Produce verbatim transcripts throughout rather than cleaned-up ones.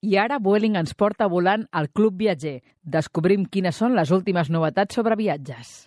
I ara Vueling ens porta volant al Club Viatger. Descobrim quines són les últimes novetats sobre viatges.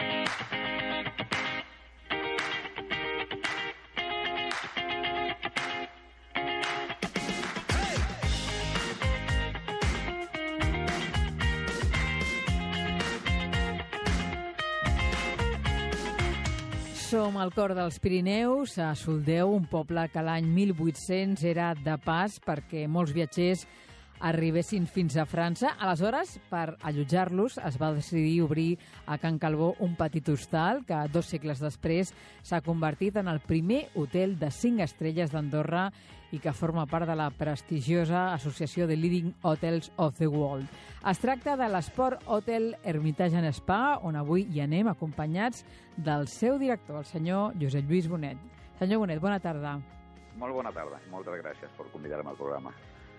Som al cor dels Pirineus, a Soldeu, un poble que l'any mil vuit-cents era de pas perquè molts viatgers arribessin fins a França. Aleshores, per allotjar-los, es va decidir obrir a Can Calbó un petit hostal que dos segles després s'ha convertit en el primer hotel de cinc estrelles d'Andorra i que forma part de la prestigiosa associació de Leading Hotels of the World. Es tracta de l'Esport Hotel Hermitage and Spa, on avui hi anem acompanyats del seu director, el senyor Josep Lluís Bonet. Senyor Bonet, bona tarda. Molt bona tarda. Moltes gràcies per convidar-me al programa.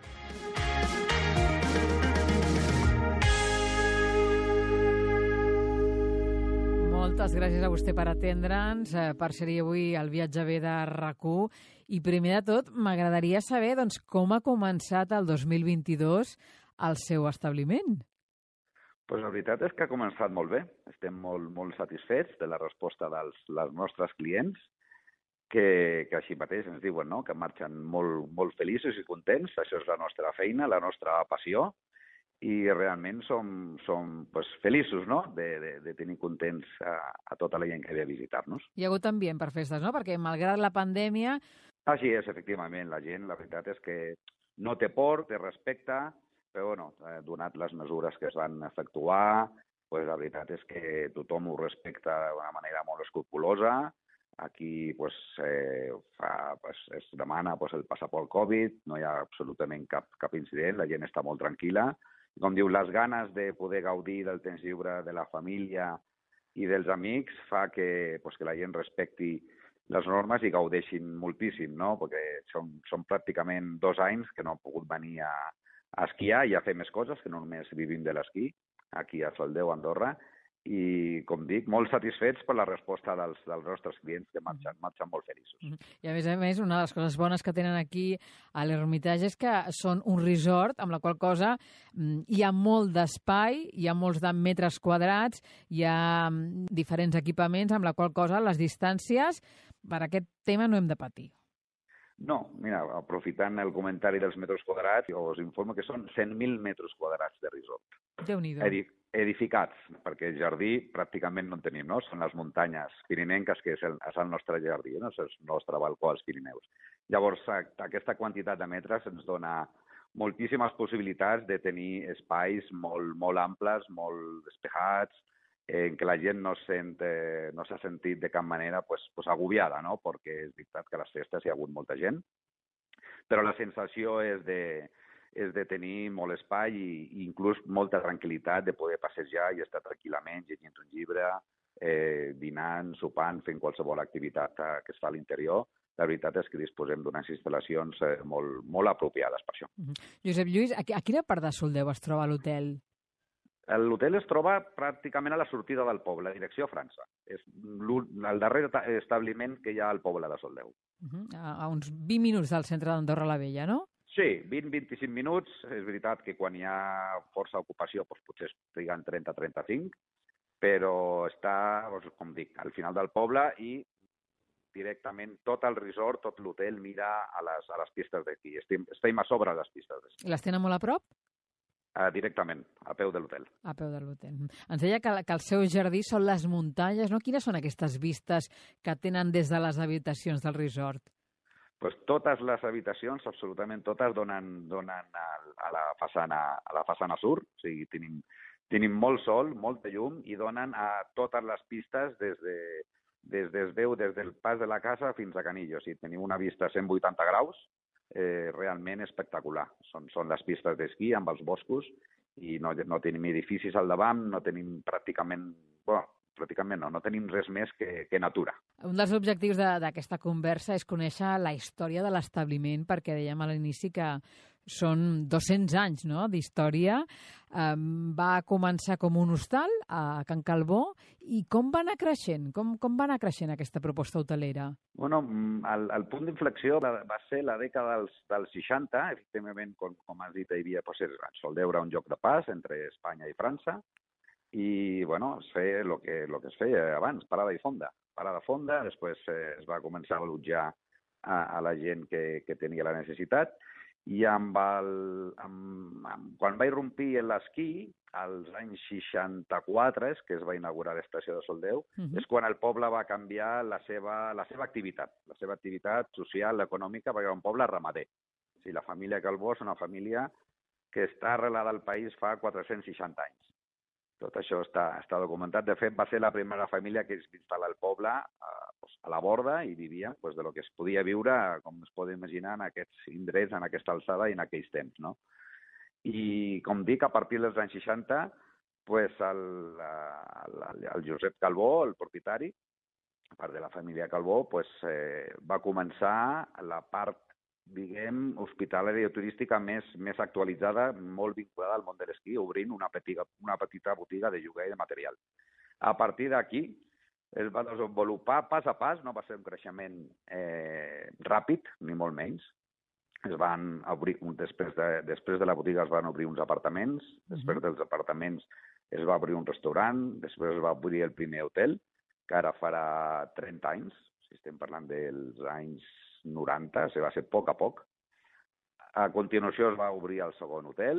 Moltes gràcies a vostè per atendre'ns, per ser-hi avui al Viatge B de RAC1. I primer de tot, m'agradaria saber doncs, com ha començat el dos mil vint-i-dos el seu establiment. Pues la veritat és que ha començat molt bé. Estem molt, molt satisfets de la resposta dels, dels nostres clients, que, que així mateix ens diuen, no?, que marxen molt, molt feliços i contents. Això és la nostra feina, la nostra passió, i realment som, som pues, feliços, no?, de, de, de tenir contents a, a tota la gent que ve a visitar-nos. Hi ha hagut ambient per festes, no?, perquè malgrat la pandèmia... Així és, efectivament. La gent, la veritat és que no té por, té respecte, però, bueno, donat les mesures que es van efectuar, pues, la veritat és que tothom ho respecta d'una manera molt escrupulosa. Aquí pues, eh, fa, pues, es demana pues, el passaport Covid, no hi ha absolutament cap, cap incident, la gent està molt tranquil·la. Com diu, les ganes de poder gaudir del temps lliure de la família i dels amics fa que, pues, que la gent respecti les normes i gaudeixin moltíssim, no? Perquè són, són pràcticament dos anys que no han pogut venir a, a esquiar i a fer més coses, que no només vivim de l'esquí, aquí a Soldeu, Andorra, i, com dic, molt satisfets per la resposta dels, dels nostres clients que marxen, marxen molt feliços. I a més a més, una de les coses bones que tenen aquí a l'Hermitage és que són un resort, amb la qual cosa hi ha molt d'espai, hi ha molts de metres quadrats, hi ha diferents equipaments, amb la qual cosa les distàncies, per aquest tema no hem de patir. No, mira, aprofitant el comentari dels metres quadrats, us informo que són cent mil metres quadrats de resort. Déu-n'hi-do. Edif edificats, perquè el jardí pràcticament no en tenim, no? Són les muntanyes pirinenques, que és el, és el nostre jardí, no? És el nostre balcó als Pirineus. Llavors, aquesta quantitat de metres ens dona moltíssimes possibilitats de tenir espais molt, molt amples, molt despejats, en què la gent no sent, eh, no s'ha sentit de cap manera pues, pues agobiada, no? Perquè és veritat que a les festes hi ha hagut molta gent, però la sensació és de, és de tenir molt espai i, i inclús molta tranquil·litat de poder passejar i estar tranquil·lament llegint un llibre, eh, dinant, sopant, fent qualsevol activitat eh, que es fa a l'interior. La veritat és que disposem d'unes instal·lacions eh, molt, molt apropiades per això. Uh-huh. Josep Lluís, a, a quina part de Soldeu es troba l'hotel? L'hotel es troba pràcticament a la sortida del poble, direcció a França. És el darrer establiment que hi ha al poble de Soldeu. Uh-huh. A, a uns vint minuts del centre d'Andorra la Vella, no? Sí, vint a vint-i-cinc minuts. És veritat que quan hi ha força ocupació doncs potser es triguen trenta a trenta-cinc, però està, doncs, com dic, al final del poble i directament tot el resort, tot l'hotel mira a les, a les pistes d'aquí. Estem, estem a sobre les pistes d'aquí. Les tenen molt a prop? Uh, directament, a peu de l'hotel. A peu de l'hotel. Ens deia que, que el seu jardí són les muntanyes, no? Quines són aquestes vistes que tenen des de les habitacions del resort? Pues totes les habitacions, absolutament totes, donen, donen a, a, la façana, a la façana sur. O sigui, tenim, tenim molt sol, molta llum, i donen a totes les pistes des de, des de es veu des del pas de la casa fins a Canillo. O sigui, tenim una vista a cent vuitanta graus, Eh, realment espectacular. Són, són les pistes d'esquí amb els boscos i no, no tenim edificis al davant, no tenim pràcticament, bueno, pràcticament no, no tenim res més que, que natura. Un dels objectius d'aquesta conversa és conèixer la història de l'establiment, perquè dèiem a l'inici que són dos-cents anys, no?, d'història. Um, va començar com un hostal a Can Calbó. I com va anar creixent? Com, com va anar creixent aquesta proposta hotelera? Bueno, el, el punt d'inflexió va, va ser la dècada dels, dels seixanta. Efectivament, com, com has dit, hi havia pues, Soldeu era un lloc de pas entre Espanya i França. I, bueno, es feia el que, lo que es feia abans, parada i fonda. Parada fonda, després eh, es va començar a allotjar a, a la gent que, que tenia la necessitat. I amb el, amb, amb, quan va irrompir l'esquí, als anys seixanta-quatre, que es va inaugurar l'estació de Soldeu, uh-huh. és quan el poble va canviar la seva, la seva activitat, la seva activitat social, econòmica, perquè era un poble ramader. O sigui, la família Calbó és una família que està arrelada al país fa quatre-cents seixanta anys. Tot això està, està documentat. De fet, va ser la primera família que es va instal·lar al poble eh, pues, a la borda i vivia pues, de lo que es podia viure, com es pot imaginar, en aquests indrets, en aquesta alçada i en aquells temps, no? I, com dic, a partir dels anys seixanta, pues, el, el, el Josep Calbó, el propietari, a part de la família Calbó, pues, eh, va començar la part diguem, hospitalària i turística més, més actualitzada, molt vinculada al món de l'esquí, obrint una petita, una petita botiga de lloguer de material. A partir d'aquí es va desenvolupar pas a pas, no va ser un creixement eh, ràpid, ni molt menys. Es van obrir, després de, després de la botiga es van obrir uns apartaments, uh-huh. després dels apartaments es va obrir un restaurant, després es va obrir el primer hotel, que ara farà trenta anys, si estem parlant dels anys noranta, se va ser a poc a poc. A continuació es va obrir el segon hotel,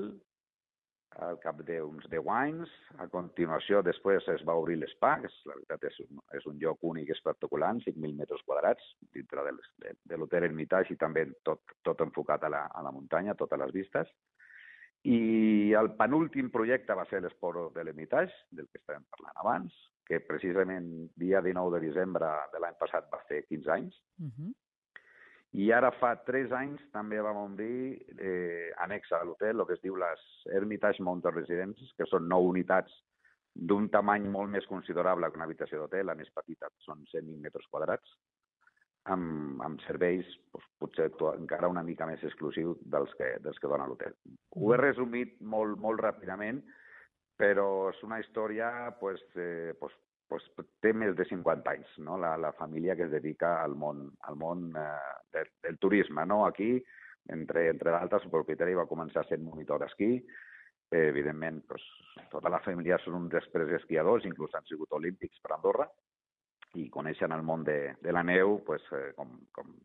al cap d'uns deu anys. A continuació, després es va obrir l'Spa, que és, la veritat és un, és un lloc únic i espectacular, cinc mil metres quadrats, dintre de, de, de l'hotel Hermitage i també tot, tot enfocat a la, a la muntanya, totes les vistes. I el penúltim projecte va ser l'Esport de l'Hermitage, del que estàvem parlant abans, que precisament dia dinou de desembre de l'any passat va fer quinze anys. Uh-huh. I ara fa tres anys també vam obrir eh, anexa a l'hotel, el que es diu les Hermitage Mountain Residences, que són nou unitats d'un tamany molt més considerable que una habitació d'hotel, la més petita són cent mil metres quadrats, amb, amb serveis doncs, potser encara una mica més exclusius dels que, dels que dona l'hotel. Ho he resumit molt, molt ràpidament, però és una història pues, eh, pues, pues, té més de cinquanta anys, no? la, la família que es dedica al món, al món eh, del, del turisme. No? Aquí, entre, entre d'altres, el propietari va començar sent monitor d'esquí. Eh, evidentment, pues, tota la família són uns després esquiadors, inclús han sigut olímpics per Andorra, i coneixen el món de, de la neu pues, eh, com, com,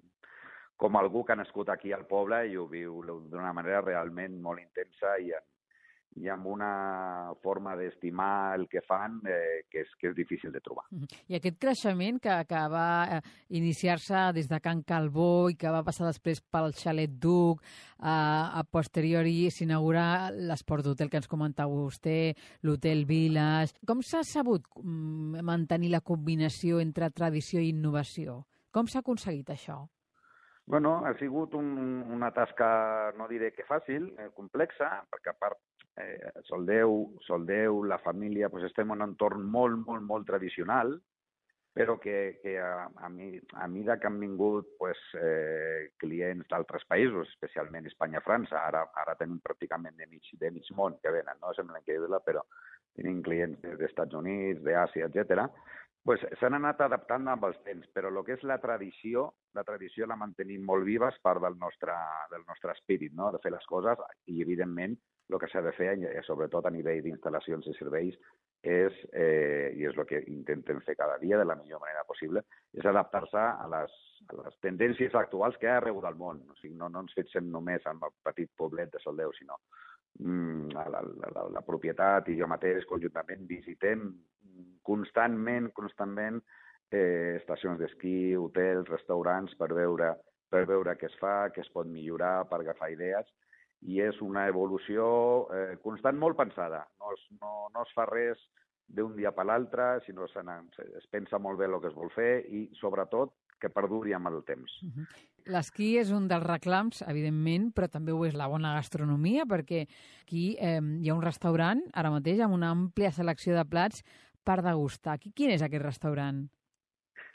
com algú que ha nascut aquí al poble i ho viu d'una manera realment molt intensa i en i amb una forma d'estimar el que fan eh, que, és, que és difícil de trobar. I aquest creixement que, que va eh, iniciar-se des de Can Calbó i que va passar després pel Xalet Duc, eh, a posteriori s'inaugura l'Esport d'Hotel que ens comentava vostè, l'Hotel Village. Com s'ha sabut mm, mantenir la combinació entre tradició i innovació? Com s'ha aconseguit això? Bueno, ha sigut un, una tasca, no diré que fàcil, eh, complexa, perquè a part eh, Soldeu, Soldeu, la família, pues estem en un entorn molt, molt, molt tradicional, però que, que a, a, mi, a mida que han vingut pues, eh, clients d'altres països, especialment Espanya-França, ara, ara tenim pràcticament de mig, de mig món que venen, no sembla increïble, però tenim clients dels Estats Units, d'Àsia, etcètera. Pues s'han anat adaptant amb els temps, però el que és la tradició, la tradició la mantenim molt viva, és part del nostre, del nostre espírit, no? De fer les coses, i evidentment el que s'ha de fer, sobretot a nivell d'instal·lacions i serveis, és, eh, i és el que intentem fer cada dia de la millor manera possible, és adaptar-se a les, a les tendències actuals que hi ha arreu del món. O sigui, no, no ens fixem només en el petit poblet de Soldeu, sinó mm, la, la, la, la propietat i jo mateix conjuntament visitem constantment, constantment eh, estacions d'esquí, hotels, restaurants, per veure, per veure què es fa, què es pot millorar, per agafar idees. I és una evolució eh, constant, molt pensada. No es, no, no es fa res d'un dia per l'altre, sinó se es pensa molt bé el que es vol fer i, sobretot, que perduri amb el temps. Uh-huh. L'esquí és un dels reclams, evidentment, però també ho és la bona gastronomia, perquè aquí eh, hi ha un restaurant, ara mateix, amb una àmplia selecció de plats per degustar. Quin és aquest restaurant?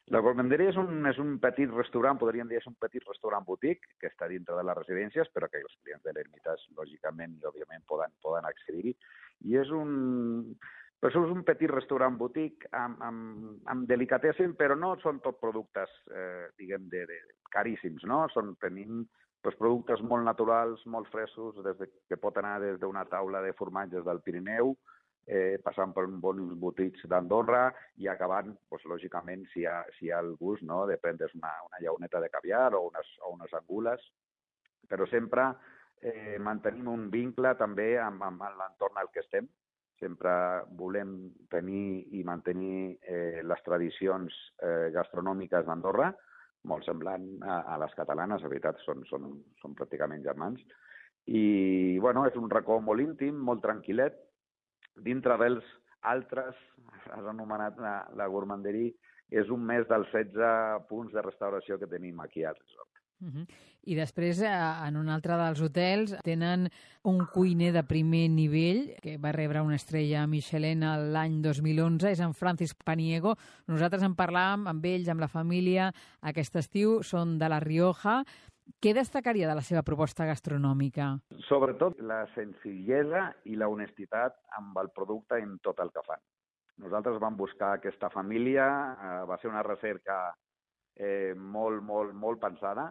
La Gormanderia és un, és un petit restaurant, podríem dir, és un petit restaurant botic que està dintre de les residències, però que els clients de l'Ermitage, lògicament i òbviament, poden, poden accedir-hi. I és un... Però és un petit restaurant botic amb, amb, amb delicatessen, però no són tot productes, eh, diguem, de, de caríssims, no? Són, tenim doncs, productes molt naturals, molt frescos, des de, que pot anar des d'una taula de formatges del Pirineu, eh, passant per bons botics d'Andorra i acabant, doncs, lògicament, si hi ha, si hi ha el gust, no?, de prendre's una, una llauneta de caviar o unes, o unes angules, però sempre eh, mantenim un vincle també amb, amb l'entorn al que estem. Sempre volem tenir i mantenir eh, les tradicions eh, gastronòmiques d'Andorra, molt semblant a, a les catalanes, la veritat, són, són, són pràcticament germans. I, bueno, és un racó molt íntim, molt tranquil·let. Dintre dels altres, has anomenat la, la Gormanderia, és un més dels setze punts de restauració que tenim aquí al resort. Uh -huh. I després, en un altre dels hotels, tenen un cuiner de primer nivell que va rebre una estrella Michelin l'any dos mil onze, és en Francis Paniego. Nosaltres en parlàvem amb ells, amb la família, aquest estiu, són de La Rioja. Què destacaria de la seva proposta gastronòmica? Sobretot la senzillesa i la honestitat amb el producte en tot el que fan. Nosaltres vam buscar aquesta família, eh, va ser una recerca eh, molt, molt, molt pensada,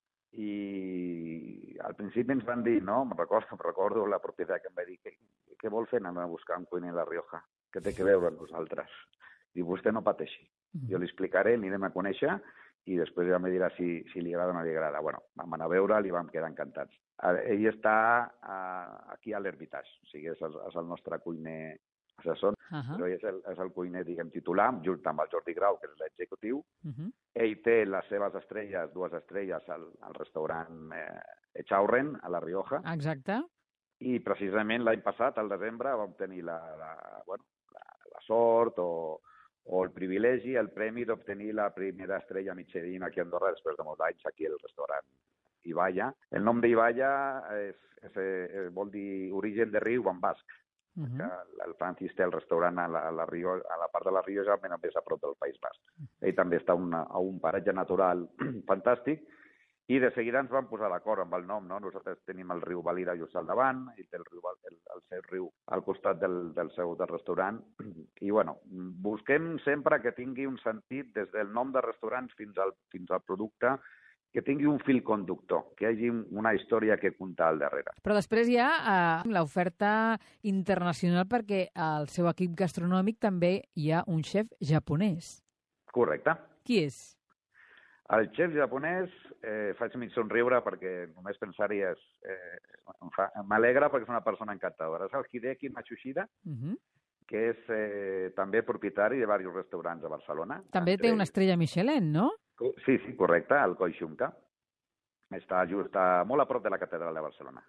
i al principi ens van dir, no, me'n recordo, recordo la propietat que em va dir, què, què vol fer anar a buscar un cuiner a La Rioja? Què té que veure amb nosaltres? I vostè no pateixi. Jo li explicaré, anirem a conèixer i després ja me dirà si, si li agrada o no li agrada. Bueno, vam anar a veure i vam quedar encantats. Ell està uh, aquí a l'Hermitage, o sigui, és el, és el nostre cuiner assessor, uh -huh. però ell és el, és el cuiner, diguem, titular, junt amb el Jordi Grau, que és l'executiu. Uh -huh. Ell té les seves estrelles, dues estrelles, al, al restaurant eh, Echaurren, a La Rioja. Exacte. I precisament l'any passat, al desembre, vam tenir la, la, bueno, la, la sort o, o el privilegi, el premi d'obtenir la primera estrella Michelin aquí a Andorra després de molts anys, aquí al restaurant Ibaya. El nom d'Ibaya és, és, és, vol dir origen de riu en basc. Uh -huh. que el Francis té el restaurant a la, a la, Rio, a la part de la Rioja, ben més a prop del País Basc. Uh -huh. Ell també està una, a un paratge natural fantàstic i de seguida ens vam posar d'acord amb el nom, no? Nosaltres tenim el riu Valira just al davant, i té el, riu, el, el seu riu al costat del, del seu del restaurant, i bueno, busquem sempre que tingui un sentit des del nom de restaurants fins al, fins al producte, que tingui un fil conductor, que hi hagi una història que contar al darrere. Però després hi ha eh, l'oferta internacional perquè al seu equip gastronòmic també hi ha un xef japonès. Correcte. Qui és? El xef japonès, eh, faig mig somriure perquè només pensar-hi és... Eh, m'alegra perquè és una persona encantadora. És el Hideki Matsushida, uh -huh. que és eh, també propietari de diversos restaurants a Barcelona. També té una estrella Michelin, no? Sí, sí, correcte, el Coi Xunca. Està just està molt a prop de la catedral de Barcelona.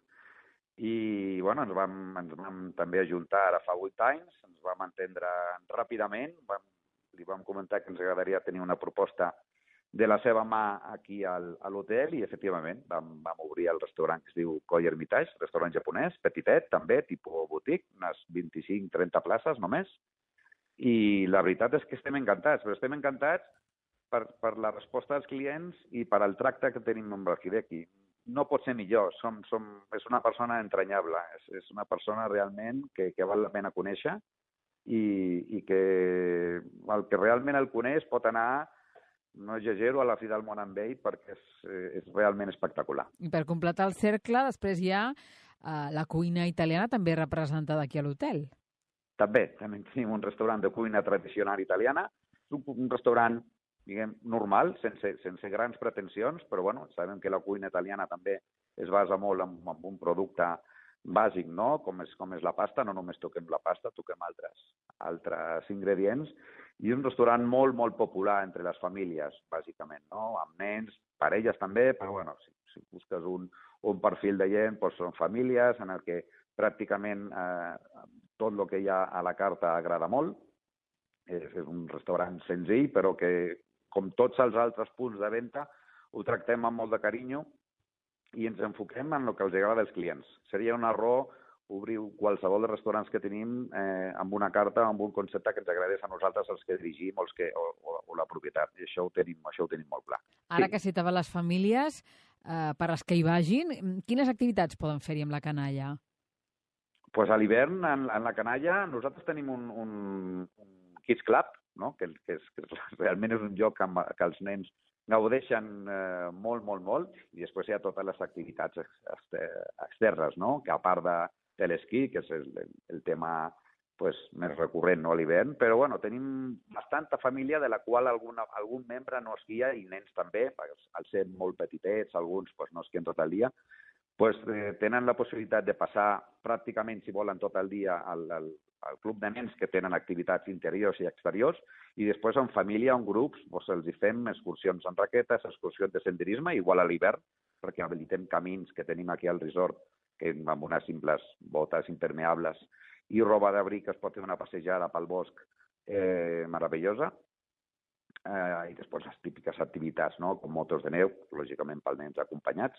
I, bueno, ens vam, ens vam també ajuntar ara fa vuit anys, ens vam entendre ràpidament, vam, li vam comentar que ens agradaria tenir una proposta de la seva mà aquí al, a l'hotel i, efectivament, vam, vam obrir el restaurant que es diu Coi Hermitage, restaurant japonès, petitet, també, tipus boutique, unes vint-i-cinc trenta places només. I la veritat és que estem encantats, però estem encantats Per, per la resposta dels clients i per al tracte que tenim amb el Hideki. No pot ser millor, som, som, és una persona entranyable, és, és una persona realment que, que val la pena conèixer i, i que el que realment el coneix pot anar, no exagero, a la fi del món amb ell perquè és, és realment espectacular. I per completar el cercle, després hi ha uh, la cuina italiana també representada aquí a l'hotel. També, també tenim un restaurant de cuina tradicional italiana, un, un restaurant diguem, normal, sense, sense grans pretensions, però bueno, sabem que la cuina italiana també es basa molt en, en un producte bàsic, no? Com és, com és la pasta, no només toquem la pasta, toquem altres, altres ingredients, i un restaurant molt, molt popular entre les famílies, bàsicament, no? Amb nens, parelles també, però bueno, si, si busques un, un perfil de gent, doncs són famílies en el que pràcticament eh, tot el que hi ha a la carta agrada molt. És, és un restaurant senzill, però que com tots els altres punts de venda, ho tractem amb molt de carinyo i ens enfoquem en el que els agrada als clients. Seria un error obrir qualsevol dels restaurants que tenim eh, amb una carta, amb un concepte que ens agradés a nosaltres, els que dirigim o, els que, o, o, o la propietat. I això ho tenim, això ho tenim molt clar. Ara sí. que citava les famílies, eh, per les que hi vagin, quines activitats poden fer-hi amb la canalla? Pues a l'hivern, en, en la canalla, nosaltres tenim un, un, un Kids Club, no? que, que, és, que és, realment és un lloc que, que els nens gaudeixen eh, molt, molt, molt, i després hi ha totes les activitats externes, no? Que a part de, de l'esquí, que és el, el tema pues, més recurrent, no? A l'hivern, però bueno, tenim bastanta família de la qual alguna, algun membre no esquia, i nens també, al ser molt petitets, alguns pues, no esquien tot el dia, pues, eh, tenen la possibilitat de passar pràcticament, si volen, tot el dia al, al, al club de nens, que tenen activitats interiors i exteriors, i després en família, en grups, doncs els hi fem excursions en raquetes, excursions de senderisme, igual a l'hivern, perquè habilitem camins que tenim aquí al resort, que amb unes simples botes impermeables i roba d'abric es pot fer una passejada pel bosc eh, meravellosa, eh, i després les típiques activitats, no? Com motos de neu, lògicament pels nens acompanyats,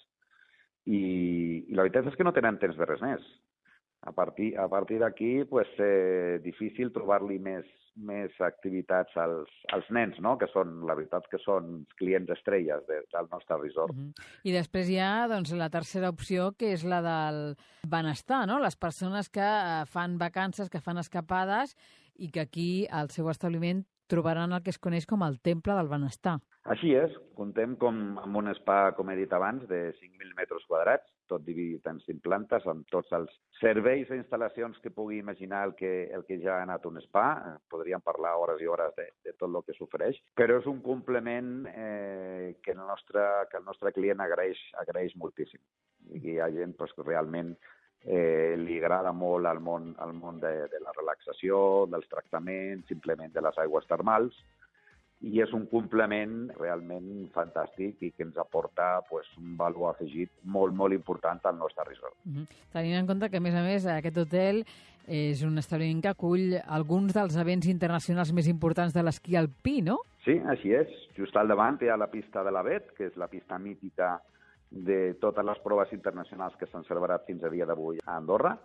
i, i la veritat és que no tenen temps de res més. A partir, a partir d'aquí, pues, eh, difícil trobar-li més, més activitats als, als nens, no? Que són, la veritat, que són clients estrelles de, del nostre resort. Uh-huh. I després hi ha doncs, la tercera opció, que és la del benestar, no? Les persones que fan vacances, que fan escapades, i que aquí, al seu establiment, trobaran el que es coneix com el Temple del Benestar. Així és. Contem com, amb un spa, com he dit abans, de cinc mil metres quadrats, tot dividit en cinc plantes, amb tots els serveis i instal·lacions que pugui imaginar el que, el que ja ha anat un spa. Podríem parlar hores i hores de, de tot el que s'ofereix, però és un complement eh, que, el nostre, que el nostre client agraeix, agraeix moltíssim. I hi ha gent pues, que realment eh, li agrada molt el món, el món de, de la relaxació, dels tractaments, simplement de les aigües termals, i és un complement realment fantàstic i que ens aporta pues, un valor afegit molt, molt important al nostre resort. Uh-huh. Tenint en compte que, a més a més, aquest hotel és un establiment que acull alguns dels events internacionals més importants de l'esquí alpí, no? Sí, així és. Just al davant hi ha la pista de l'Avet, que és la pista mítica de totes les proves internacionals que s'han celebrat fins a dia d'avui a Andorra,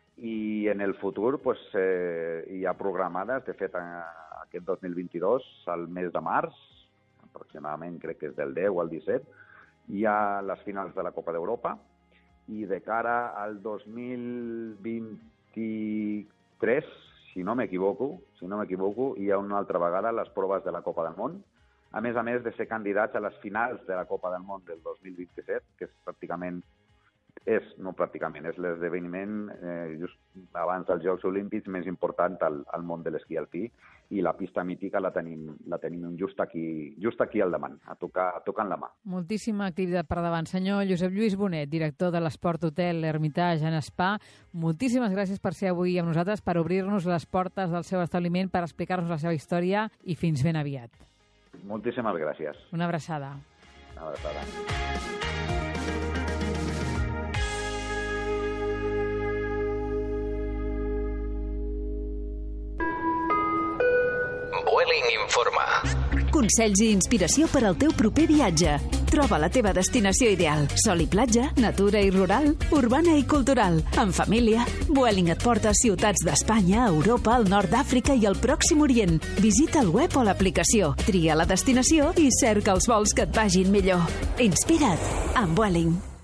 i en el futur pues, eh, hi ha programades, de fet, aquest dos mil vint-i-dos, al mes de març, aproximadament crec que és del deu al disset, hi ha les finals de la Copa d'Europa, i de cara al dos mil vint-i-tres, si no m'equivoco, si no m'equivoco, hi ha una altra vegada les proves de la Copa del Món, a més a més de ser candidats a les finals de la Copa del Món del dos mil vint-i-set, que és pràcticament és, no pràcticament, és l'esdeveniment eh, just abans dels Jocs Olímpics més important al, al món de l'esquí alpí, i la pista mítica la tenim, la tenim just aquí, just aquí al davant, a tocar, a tocar en la mà. Moltíssima activitat per davant. Senyor Josep Lluís Bonet, director de l'Esport Hotel Hermitage en Spa, moltíssimes gràcies per ser avui amb nosaltres, per obrir-nos les portes del seu establiment, per explicar-nos la seva història, i fins ben aviat. Moltíssimes gràcies. Una abraçada. Una abraçada. Vueling informa. Consells i inspiració per al teu proper viatge. Troba la teva destinació ideal. Sol i platja, natura i rural, urbana i cultural. En família, Vueling et porta a ciutats d'Espanya, Europa, el nord d'Àfrica i el Pròxim Orient. Visita el web o l'aplicació, tria la destinació i cerca els vols que et vagin millor. Inspira't amb Vueling.